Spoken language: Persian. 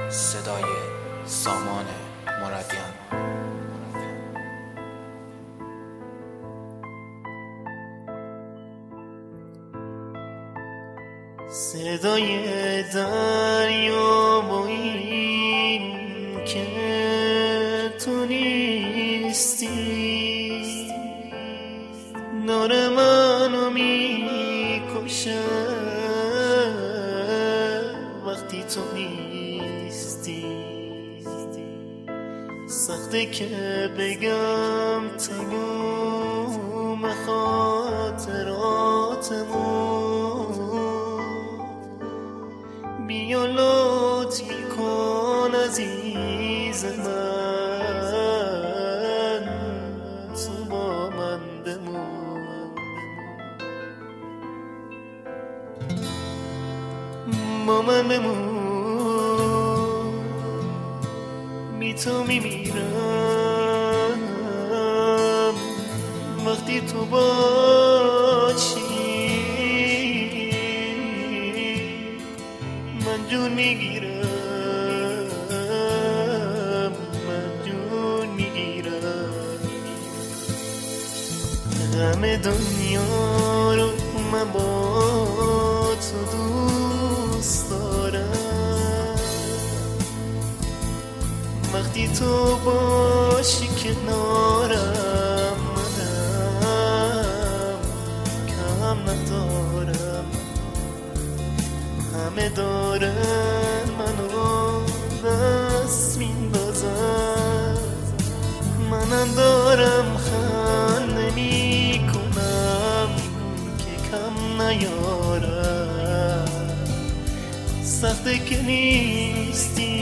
صدای سامان مرادیان. صدای دریا با این که تو نیستی داره منو میکشه وقتی تو نیستی. سخته که بگم تموم خاطراتمون، بیا لطفی کن عزیز من تو با من بمون. با من بمون، بی تو میمیرم وقتی تو باشی. من جون میگیرم، من جون میگیرم. همه دنیا رو من با تو دوست دارم. وقتی تو باشی کنارم منم کم ندارم. همه دارن منو دست میندازن، منم دارم خنده میکنم که کم نیارم. سخته که نیستی